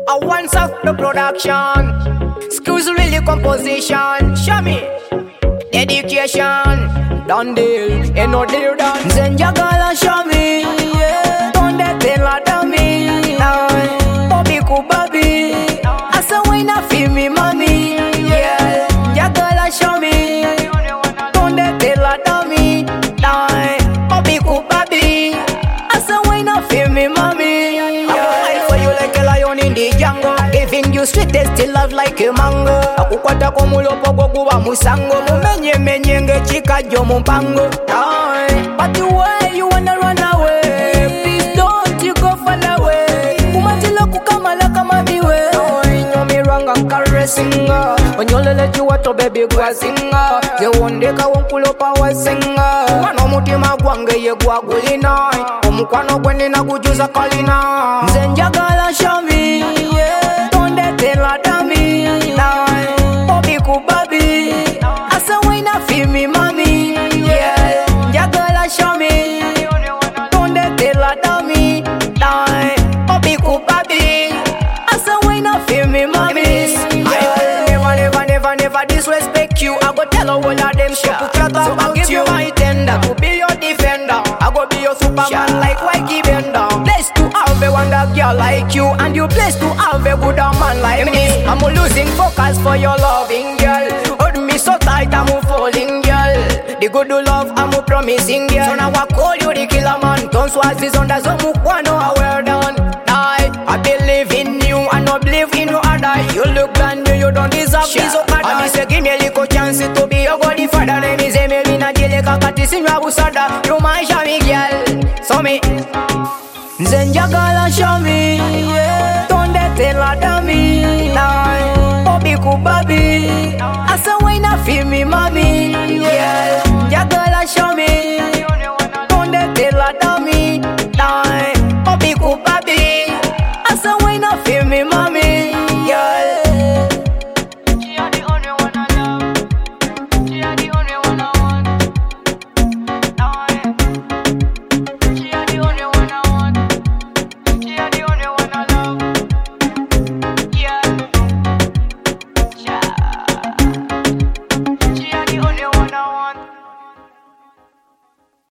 I want of the production. Skills really composition. Show me dedication. Done deal, ain't no deal done. Zenjagala show me, yeah. Don't tell her to me. Bobby Kubabi, I say when I feel me, mommy, yeah. Jagala show me, don't tell her to me. Bobby Kubabi, I say when I feel me, mommy, yeah. I for you like a lion in the jungle, giving you sweetest still love like a mango. Akukwata kumulopo gokuba musango, mumenye menye ngechika jo mumpango. But the way you wanna run away, please don't you go far away. Kumatila kukamala kama miwe. No me wrong and caressing her. When you let you wato baby gwa singa. Ze wondeka wonkulopa wa singa. Wano mutima gwange ye gwa gulina. Omukwano gwende na kujuza kalina. Zenjagala show me, yeah. Don't tell her to me. Bobby Kubabi, I say when I feel me, mommy, yeah. Jagala show me, don't tell her to me. Bobby Kubabi, I say when I feel me, mommy. I will never disrespect you. I go tell her all of them shit to chat about you. You my tender to be your defender. I go be your Superman like Mikey Bender. Blessed to have a wonder girl like you, and you blessed to have a good man like me. I'm losing focus for your loving girl. Hold me so tight, I'm falling girl. The good love I'm promising girl. So now I call you the killer man. Don't swaz is under some mukwano, well done. I believe in you, I don't believe in your other. You look brand new, you don't deserve this. I say give me a little chance to be your godfather. Name is Emily Najele Kakati Sinra Busada. You my shammy girl, so me Zenjagala show me, yeah. Don't tell her to me. Bobby Kubabi, I say when I feel me, mommy, yeah. Jagala show me.